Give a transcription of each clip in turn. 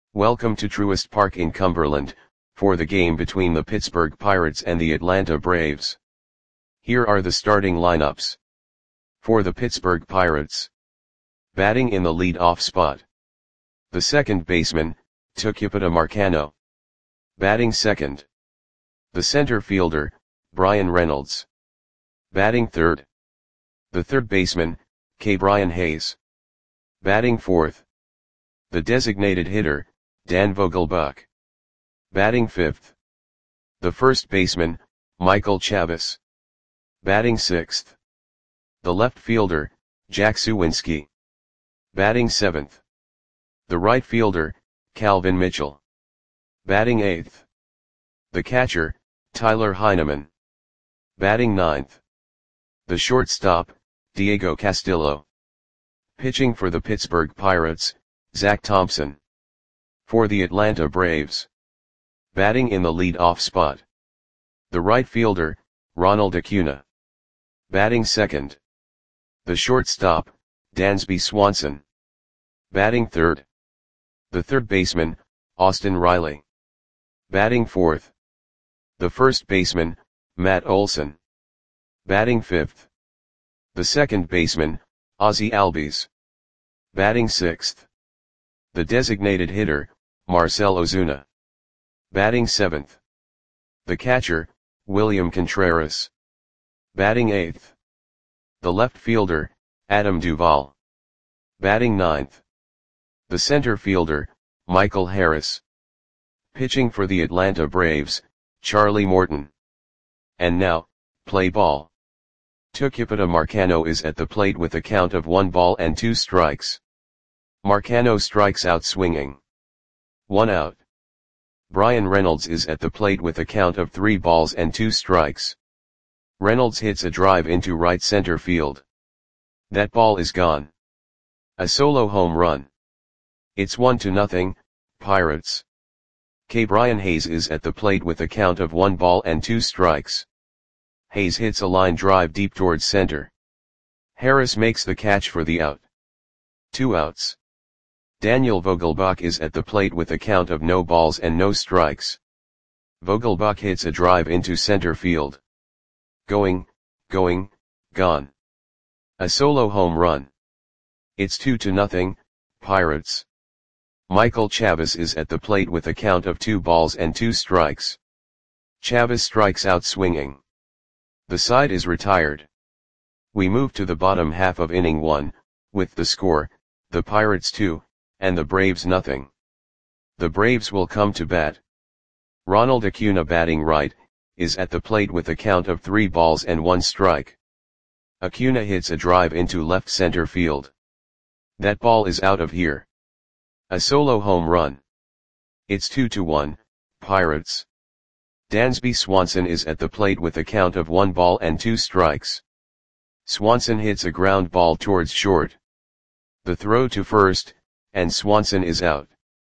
Welcome to Truist Park in Cumberland, for the game between the Pittsburgh Pirates and the Atlanta Braves. Here are the starting lineups. For the Pittsburgh Pirates. Batting in the lead-off spot. The second baseman, Tucupita Marcano. Batting second. The center fielder, Bryan Reynolds. Batting third. The third baseman, Ke'Bryan Hayes. Batting fourth. The designated hitter, Dan Vogelbach. Batting fifth. The first baseman, Michael Chavis. Batting sixth. The left fielder, Jack Suwinski. Batting seventh. The right fielder, Calvin Mitchell. Batting eighth. The catcher, Tyler Heineman. Batting ninth. The shortstop, Diego Castillo. Pitching for the Pittsburgh Pirates, Zach Thompson. For the Atlanta Braves. Batting in the lead-off spot. The right fielder, Ronald Acuna. Batting second. The shortstop, Dansby Swanson. Batting third. The third baseman, Austin Riley. Batting fourth. The first baseman, Matt Olson. Batting fifth. The second baseman, Ozzie Albies. Batting sixth. The designated hitter, Marcell Ozuna. Batting seventh. The catcher, William Contreras. Batting eighth. The left fielder, Adam Duvall. Batting ninth. The center fielder, Michael Harris. Pitching for the Atlanta Braves, Charlie Morton. And now, play ball. Tucupita Marcano is at the plate with a count of 1-2 strikes. Marcano strikes out swinging. 1 out. Bryan Reynolds is at the plate with a count of 3-2 strikes. Reynolds hits a drive into right center field. That ball is gone. A solo home run. It's 1-0, Pirates. Ke'Bryan Hayes is at the plate with a count of 1-2 strikes. Hayes hits a line drive deep towards center. Harris makes the catch for the out. 2 outs. Daniel Vogelbach is at the plate with a count of no balls and no strikes. Vogelbach hits a drive into center field. Going, gone. A solo home run. It's 2-0, Pirates. Michael Chavis is at the plate with a count of 2-2 strikes. Chavis strikes out swinging. The side is retired. We move to the bottom half of inning 1, with the score, the Pirates 2, and the Braves nothing. The Braves will come to bat. Ronald Acuna, batting right, is at the plate with a count of 3-1 strike. Acuna hits a drive into left center field. That ball is out of here. A solo home run. It's 2-1, Pirates. Dansby Swanson is at the plate with a count of 1-2 strikes. Swanson hits a ground ball towards short. The throw to first, and Swanson is out.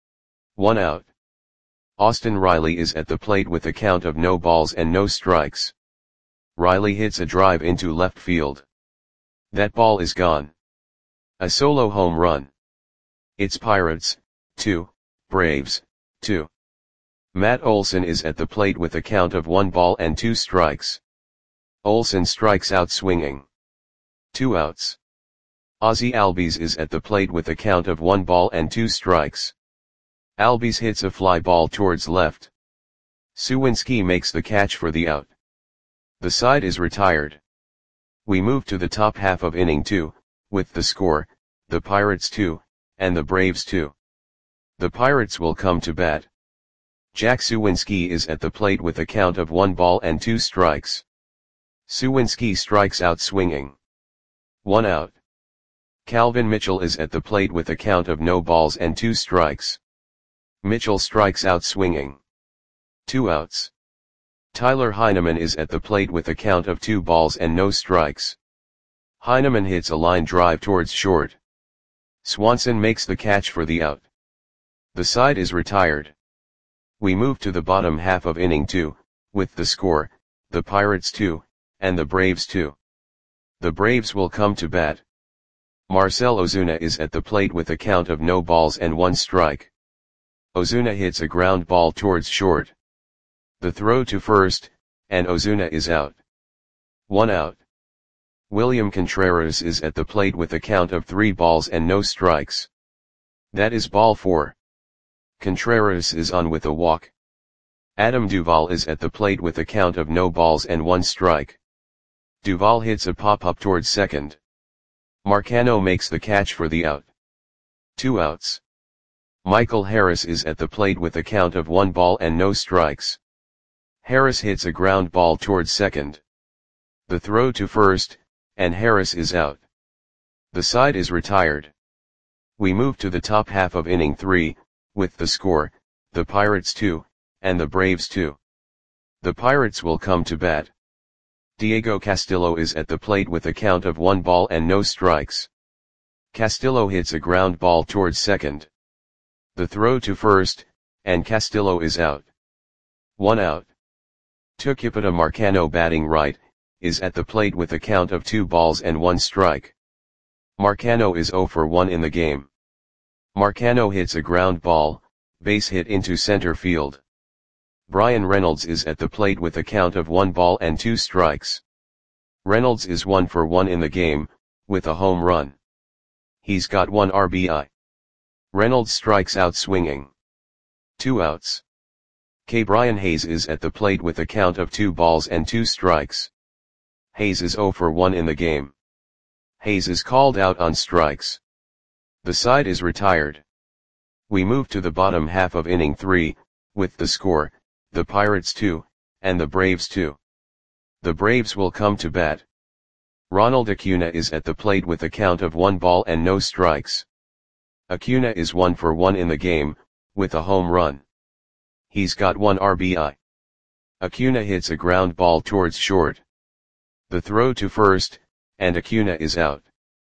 1 out. Austin Riley is at the plate with a count of no balls and no strikes. Riley hits a drive into left field. That ball is gone. A solo home run. It's Pirates, 2, Braves, 2. Matt Olson is at the plate with a count of 1-2 strikes. Olson strikes out swinging. 2 outs. Ozzie Albies is at the plate with a count of 1-2 strikes. Albies hits a fly ball towards left. Suwinski makes the catch for the out. The side is retired. We move to the top half of inning 2, with the score, the Pirates 2, and the Braves 2. The Pirates will come to bat. Jack Suwinski is at the plate with a count of 1-2 strikes. Suwinski strikes out swinging. 1 out. Calvin Mitchell is at the plate with a count of no balls and 2 strikes. Mitchell strikes out swinging. 2 outs. Tyler Heineman is at the plate with a count of 2 balls and no strikes. Heineman hits a line drive towards short. Swanson makes the catch for the out. The side is retired. We move to the bottom half of inning 2, with the score, the Pirates 2, and the Braves 2. The Braves will come to bat. Marcell Ozuna is at the plate with a count of no balls and 1 strike. Ozuna hits a ground ball towards short. The throw to first, and Ozuna is out. 1 out. William Contreras is at the plate with a count of 3 balls and no strikes. That is ball 4. Contreras is on with a walk. Adam Duvall is at the plate with a count of no balls and 1 strike. Duvall hits a pop-up towards second. Marcano makes the catch for the out. 2 outs. Michael Harris is at the plate with a count of 1 ball and no strikes. Harris hits a ground ball towards second. The throw to first, and Harris is out. The side is retired. We move to the top half of inning 3, with the score, the Pirates 2, and the Braves 2. The Pirates will come to bat. Diego Castillo is at the plate with a count of 1 ball and no strikes. Castillo hits a ground ball towards second. The throw to first, and Castillo is out. 1 out. Tucupita Marcano batting right, is at the plate with a count of 2 balls and 1 strike. Marcano is 0 for 1 in the game. Marcano hits a ground ball, base hit into center field. Brian Reynolds is at the plate with a count of 1 ball and 2 strikes. Reynolds is 1 for 1 in the game, with a home run. He's got 1 RBI. Reynolds strikes out swinging. 2 outs. Brian Hayes is at the plate with a count of 2 balls and 2 strikes. Hayes is 0 for 1 in the game. Hayes is called out on strikes. The side is retired. We move to the bottom half of inning 3, with the score, the Pirates 2, and the Braves 2. The Braves will come to bat. Ronald Acuna is at the plate with a count of 1 ball and no strikes. Acuna is 1 for 1 in the game, with a home run. He's got 1 RBI. Acuna hits a ground ball towards short. The throw to first, and Acuna is out.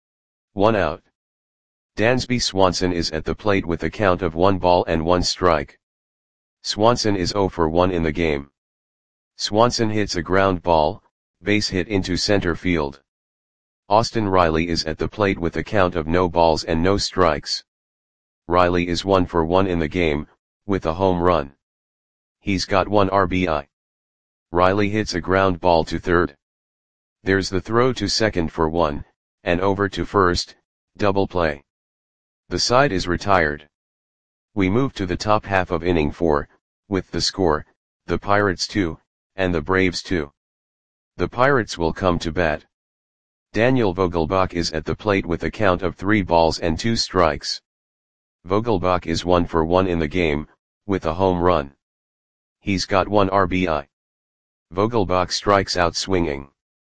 1 out. Dansby Swanson is at the plate with a count of 1 ball and 1 strike. Swanson is 0 for 1 in the game. Swanson hits a ground ball, base hit into center field. Austin Riley is at the plate with a count of no balls and no strikes. Riley is 1 for 1 in the game, with a home run. He's got 1 RBI. Riley hits a ground ball to third. There's the throw to second for 1, and over to first, double play. The side is retired. We move to the top half of inning 4, with the score, the Pirates 2, and the Braves 2. The Pirates will come to bat. Daniel Vogelbach is at the plate with a count of 3 balls and 2 strikes. Vogelbach is 1 for 1 in the game, with a home run. He's got 1 RBI. Vogelbach strikes out swinging.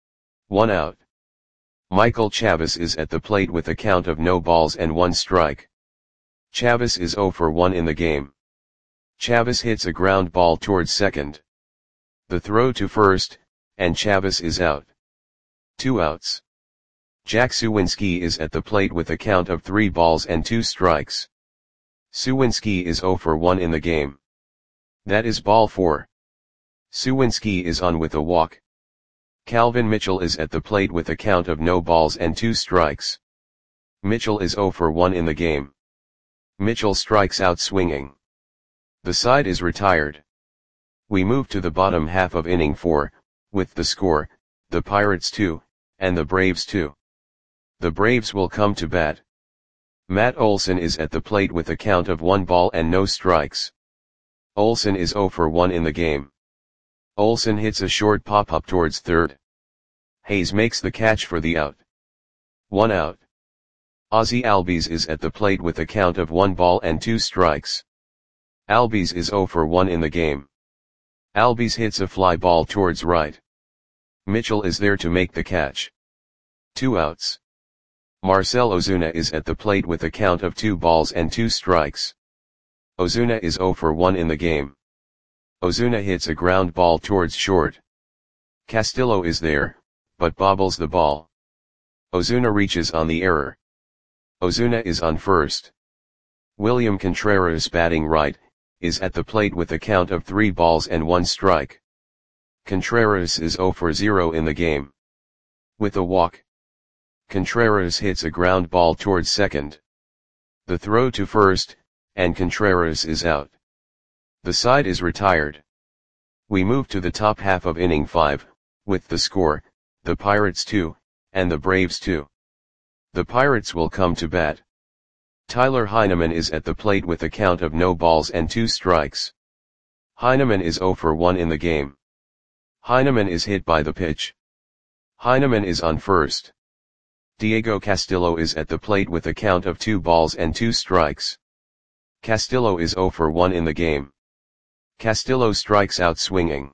1 out. Michael Chavis is at the plate with a count of no balls and 1 strike. Chavis is 0 for 1 in the game. Chavis hits a ground ball towards second. The throw to first, and Chavis is out. 2 outs. Jack Suwinski is at the plate with a count of 3 balls and 2 strikes. Suwinski is 0 for 1 in the game. That is ball 4. Suwinski is on with a walk. Calvin Mitchell is at the plate with a count of no balls and 2 strikes. Mitchell is 0 for 1 in the game. Mitchell strikes out swinging. The side is retired. We move to the bottom half of inning 4, with the score, the Pirates 2, and the Braves 2. The Braves will come to bat. Matt Olson is at the plate with a count of 1 ball and no strikes. Olson is 0 for 1 in the game. Olson hits a short pop-up towards third. Hayes makes the catch for the out. 1 out. Ozzie Albies is at the plate with a count of 1 ball and 2 strikes. Albies is 0 for 1 in the game. Albies hits a fly ball towards right. Mitchell is there to make the catch. 2 outs. Marcell Ozuna is at the plate with a count of 2 balls and 2 strikes. Ozuna is 0 for 1 in the game. Ozuna hits a ground ball towards short. Castillo is there, but bobbles the ball. Ozuna reaches on the error. Ozuna is on first. William Contreras batting right, is at the plate with a count of 3 balls and 1 strike. Contreras is 0 for 0 in the game. With a walk. Contreras hits a ground ball towards second. The throw to first, and Contreras is out. The side is retired. We move to the top half of inning 5, with the score, the Pirates 2, and the Braves 2. The Pirates will come to bat. Tyler Heineman is at the plate with a count of no balls and 2 strikes. Heineman is 0 for 1 in the game. Heineman is hit by the pitch. Heineman is on first. Diego Castillo is at the plate with a count of 2 balls and 2 strikes. Castillo is 0 for 1 in the game. Castillo strikes out swinging.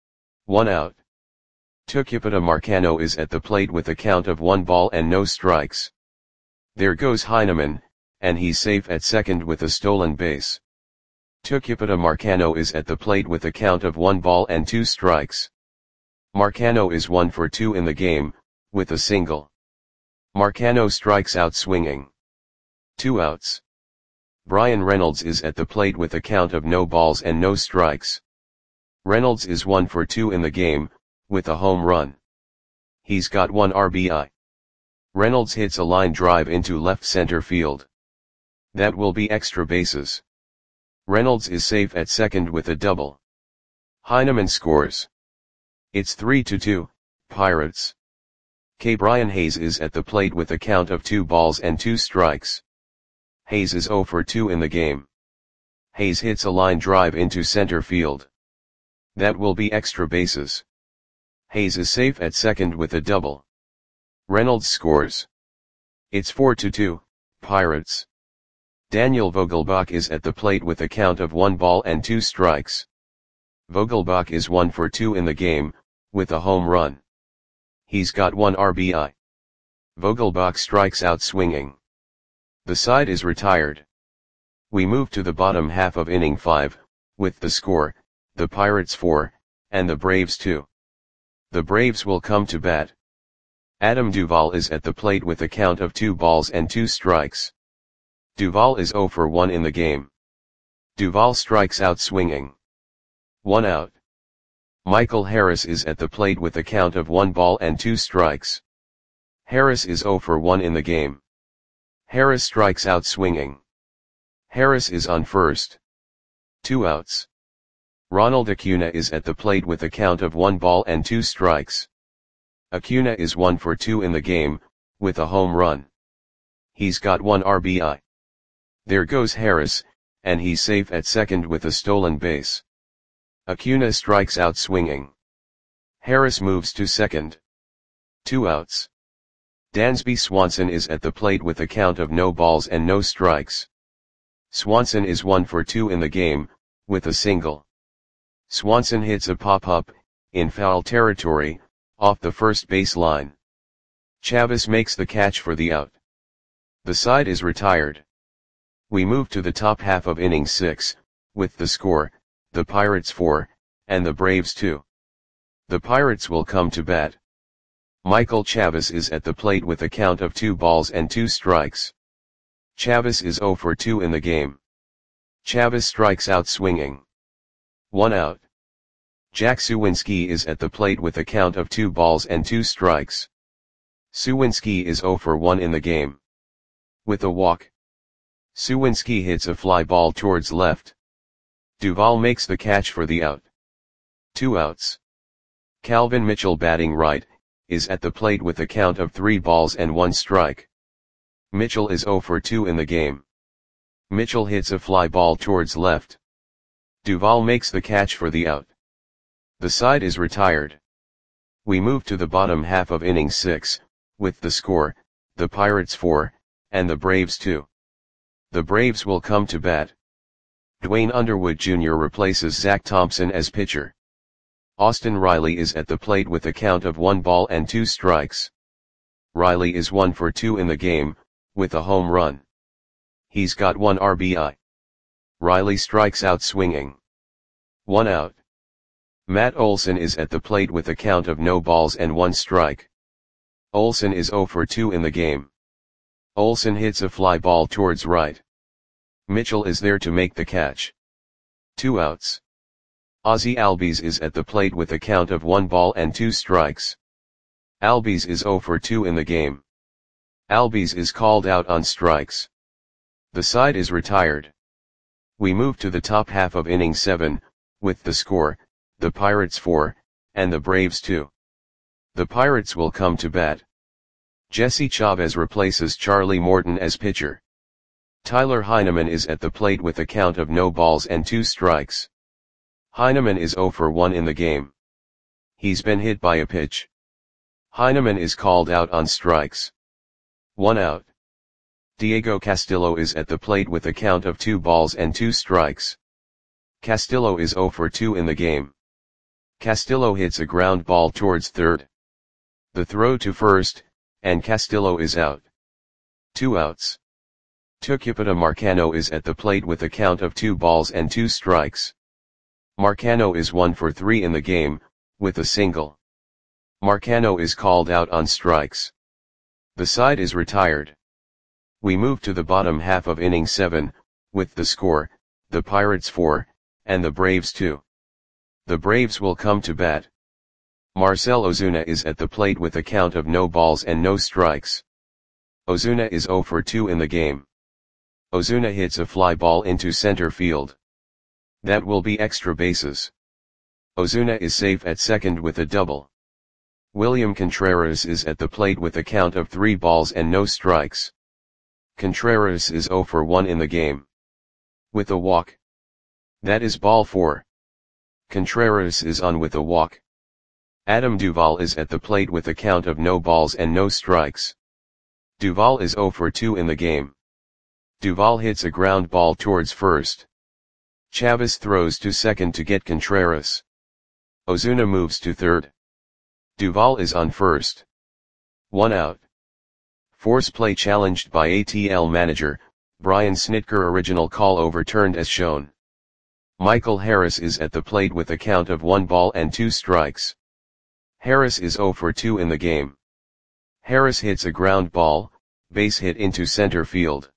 1 out. Tucupita Marcano is at the plate with a count of 1 ball and no strikes. There goes Heineman, and he's safe at second with a stolen base. Tucupita Marcano is at the plate with a count of 1 ball and 2 strikes. Marcano is 1 for 2 in the game, with a single. Marcano strikes out swinging. 2 outs. Bryan Reynolds is at the plate with a count of no balls and no strikes. Reynolds is 1 for 2 in the game, with a home run. He's got 1 RBI. Reynolds hits a line drive into left center field. That will be extra bases. Reynolds is safe at second with a double. Heineman scores. It's 3-2, Pirates. Brian Hayes is at the plate with a count of 2 balls and 2 strikes. Hayes is 0 for 2 in the game. Hayes hits a line drive into center field. That will be extra bases. Hayes is safe at second with a double. Reynolds scores. It's 4-2, Pirates. Daniel Vogelbach is at the plate with a count of 1 ball and 2 strikes. Vogelbach is 1 for 2 in the game, with a home run. He's got 1 RBI. Vogelbach strikes out swinging. The side is retired. We move to the bottom half of inning 5, with the score, the Pirates 4, and the Braves 2. The Braves will come to bat. Adam Duvall is at the plate with a count of 2 balls and 2 strikes. Duvall is 0 for 1 in the game. Duvall strikes out swinging. 1 out. Michael Harris is at the plate with a count of 1 ball and 2 strikes. Harris is 0 for 1 in the game. Harris strikes out swinging. Harris is on first. 2 outs. Ronald Acuna is at the plate with a count of 1 ball and 2 strikes. Acuna is 1 for 2 in the game, with a home run. He's got 1 RBI. There goes Harris, and he's safe at second with a stolen base. Acuna strikes out swinging. Harris moves to second. 2 outs. Dansby Swanson is at the plate with a count of no balls and no strikes. Swanson is 1 for 2 in the game, with a single. Swanson hits a pop-up, in foul territory, off the first base line. Chavez makes the catch for the out. The side is retired. We move to the top half of inning 6, with the score, the Pirates 4, and the Braves 2. The Pirates will come to bat. Michael Chavez is at the plate with a count of 2 balls and 2 strikes. Chavez is 0 for 2 in the game. Chavez strikes out swinging. 1 out. Jack Suwinski is at the plate with a count of 2 balls and 2 strikes. Suwinski is 0 for 1 in the game. With a walk. Suwinski hits a fly ball towards left. Duvall makes the catch for the out. 2 outs. Calvin Mitchell, batting right, is at the plate with a count of 3 balls and 1 strike. Mitchell is 0 for 2 in the game. Mitchell hits a fly ball towards left. Duvall makes the catch for the out. The side is retired. We move to the bottom half of inning 6, with the score, the Pirates 4, and the Braves 2. The Braves will come to bat. Dwayne Underwood Jr. replaces Zach Thompson as pitcher. Austin Riley is at the plate with a count of 1 ball and 2 strikes. Riley is 1 for 2 in the game, with a home run. He's got 1 RBI. Riley strikes out swinging. 1 out. Matt Olson is at the plate with a count of no balls and 1 strike. Olson is 0 for 2 in the game. Olson hits a fly ball towards right. Mitchell is there to make the catch. 2 outs. Ozzie Albies is at the plate with a count of 1 ball and 2 strikes. Albies is 0 for 2 in the game. Albies is called out on strikes. The side is retired. We move to the top half of inning 7, with the score, the Pirates 4, and the Braves 2. The Pirates will come to bat. Jesse Chavez replaces Charlie Morton as pitcher. Tyler Heineman is at the plate with a count of no balls and 2 strikes. Heineman is 0 for 1 in the game. He's been hit by a pitch. Heineman is called out on strikes. 1 out. Diego Castillo is at the plate with a count of 2 balls and 2 strikes. Castillo is 0 for 2 in the game. Castillo hits a ground ball towards third. The throw to first, and Castillo is out. 2 outs. Tucupita Marcano is at the plate with a count of 2 balls and 2 strikes. Marcano is 1 for 3 in the game, with a single. Marcano is called out on strikes. The side is retired. We move to the bottom half of inning 7, with the score, the Pirates 4, and the Braves 2. The Braves will come to bat. Marcell Ozuna is at the plate with a count of no balls and no strikes. Ozuna is 0 for 2 in the game. Ozuna hits a fly ball into center field. That will be extra bases. Ozuna is safe at second with a double. William Contreras is at the plate with a count of 3 balls and no strikes. Contreras is 0 for 1 in the game. With a walk. That is ball 4. Contreras is on with a walk. Adam Duvall is at the plate with a count of no balls and no strikes. Duvall is 0 for 2 in the game. Duvall hits a ground ball towards first. Chavez throws to second to get Contreras. Ozuna moves to third. Duvall is on first. 1 out. Force play challenged by ATL manager, Brian Snitker. Original call overturned as shown. Michael Harris is at the plate with a count of 1 ball and 2 strikes. Harris is 0 for 2 in the game. Harris hits a ground ball, base hit into center field.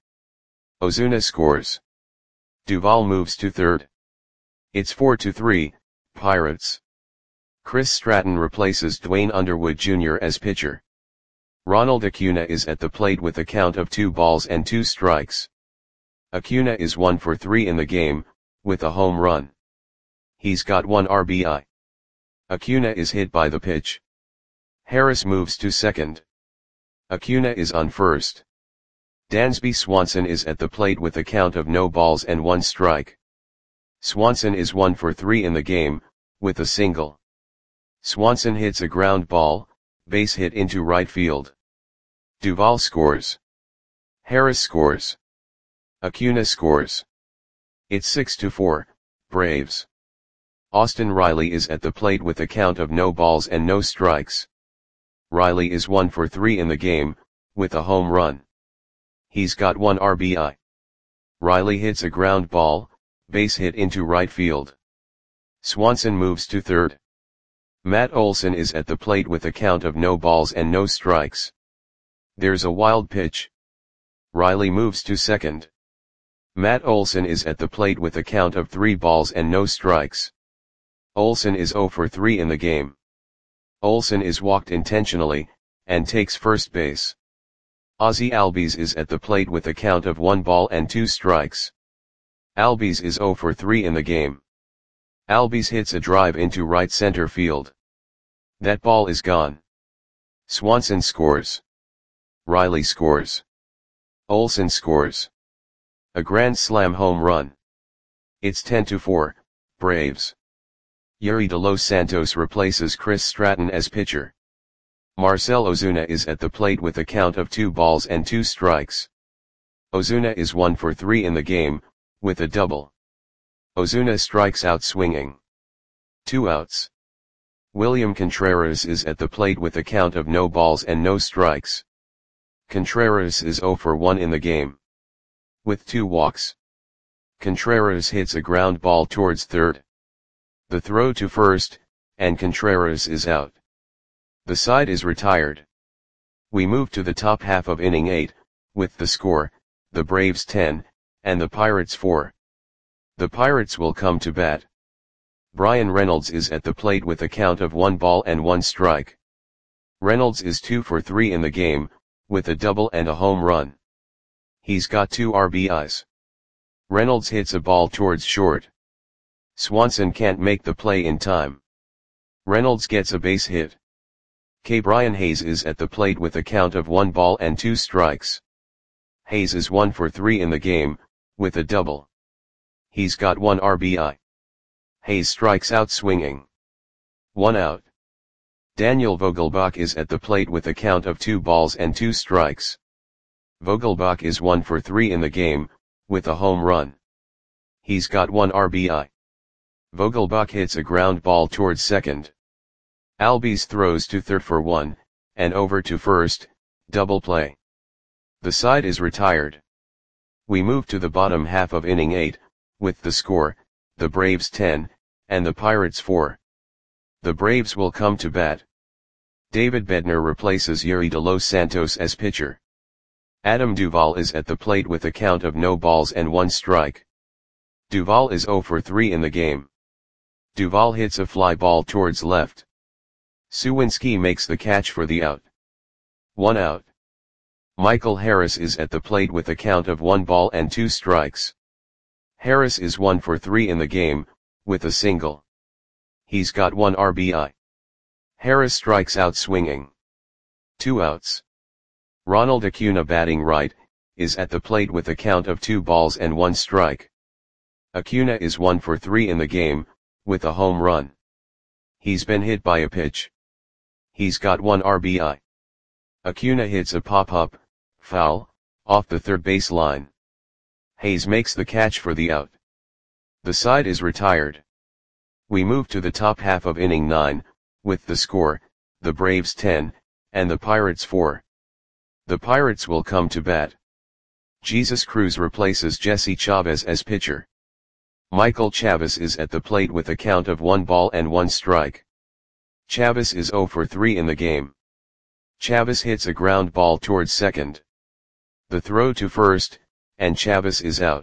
Ozuna scores. Duvall moves to third. It's 4-3, Pirates. Chris Stratton replaces Dwayne Underwood Jr. as pitcher. Ronald Acuna is at the plate with a count of 2 balls and 2 strikes. Acuna is 1 for 3 in the game, with a home run. He's got 1 RBI. Acuna is hit by the pitch. Harris moves to second. Acuna is on first. Dansby Swanson is at the plate with a count of no balls and 1 strike. Swanson is 1 for 3 in the game, with a single. Swanson hits a ground ball, base hit into right field. Duvall scores. Harris scores. Acuna scores. It's 6-4, Braves. Austin Riley is at the plate with a count of no balls and no strikes. Riley is 1 for 3 in the game, with a home run. He's got 1 RBI. Riley hits a ground ball, base hit into right field. Swanson moves to third. Matt Olson is at the plate with a count of no balls and no strikes. There's a wild pitch. Riley moves to second. Matt Olson is at the plate with a count of 3 balls and no strikes. Olson is 0 for 3 in the game. Olson is walked intentionally, and takes first base. Ozzie Albies is at the plate with a count of 1 ball and 2 strikes. Albies is 0 for 3 in the game. Albies hits a drive into right center field. That ball is gone. Swanson scores. Riley scores. Olson scores. A grand slam home run. It's 10-4, Braves. Yuri de Los Santos replaces Chris Stratton as pitcher. Marcell Ozuna is at the plate with a count of 2 balls and 2 strikes. Ozuna is 1 for 3 in the game, with a double. Ozuna strikes out swinging. 2 outs. William Contreras is at the plate with a count of no balls and no strikes. Contreras is 0 for 1 in the game. With 2 walks. Contreras hits a ground ball towards third. The throw to first, and Contreras is out. The side is retired. We move to the top half of inning 8, with the score, the Braves 10, and the Pirates 4. The Pirates will come to bat. Brian Reynolds is at the plate with a count of 1 ball and 1 strike. Reynolds is 2 for 3 in the game, with a double and a home run. He's got 2 RBIs. Reynolds hits a ball towards short. Swanson can't make the play in time. Reynolds gets a base hit. Brian Hayes is at the plate with a count of 1 ball and 2 strikes. Hayes is 1 for 3 in the game, with a double. He's got 1 RBI. Hayes strikes out swinging. 1 out. Daniel Vogelbach is at the plate with a count of 2 balls and 2 strikes. Vogelbach is 1 for 3 in the game, with a home run. He's got 1 RBI. Vogelbach hits a ground ball towards second. Albies throws to third for 1, and over to first, double play. The side is retired. We move to the bottom half of inning 8, with the score, the Braves 10, and the Pirates 4. The Braves will come to bat. David Bednar replaces Yuri de Los Santos as pitcher. Adam Duvall is at the plate with a count of no balls and 1 strike. Duvall is 0 for 3 in the game. Duvall hits a fly ball towards left. Suwinski makes the catch for the out. 1 out. Michael Harris is at the plate with a count of 1 ball and 2 strikes. Harris is 1 for 3 in the game, with a single. He's got 1 RBI. Harris strikes out swinging. 2 outs. Ronald Acuna, batting right, is at the plate with a count of 2 balls and 1 strike. Acuna is 1 for 3 in the game, with a home run. He's been hit by a pitch. He's got 1 RBI. Acuna hits a pop-up, foul, off the third base line. Hayes makes the catch for the out. The side is retired. We move to the top half of inning 9, with the score, the Braves 10, and the Pirates 4. The Pirates will come to bat. Jesus Cruz replaces Jesse Chavez as pitcher. Michael Chavis is at the plate with a count of 1 ball and 1 strike. Chavis is 0 for 3 in the game. Chavis hits a ground ball towards second. The throw to first, and Chavis is out.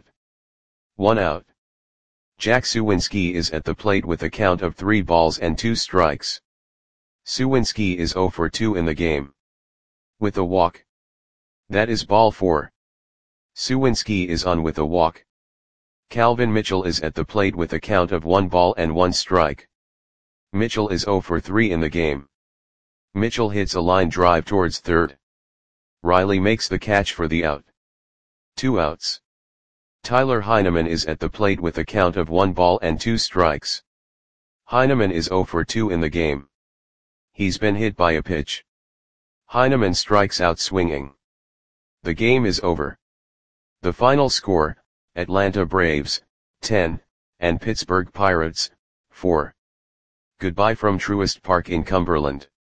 1 out. Jack Suwinski is at the plate with a count of 3 balls and 2 strikes. Suwinski is 0 for 2 in the game. With a walk. That is ball 4. Suwinski is on with a walk. Calvin Mitchell is at the plate with a count of 1 ball and 1 strike. Mitchell is 0 for 3 in the game. Mitchell hits a line drive towards third. Riley makes the catch for the out. 2 outs. Tyler Heineman is at the plate with a count of 1 ball and 2 strikes. Heineman is 0 for 2 in the game. He's been hit by a pitch. Heineman strikes out swinging. The game is over. The final score, Atlanta Braves, 10, and Pittsburgh Pirates, 4. Goodbye from Truist Park in Cumberland.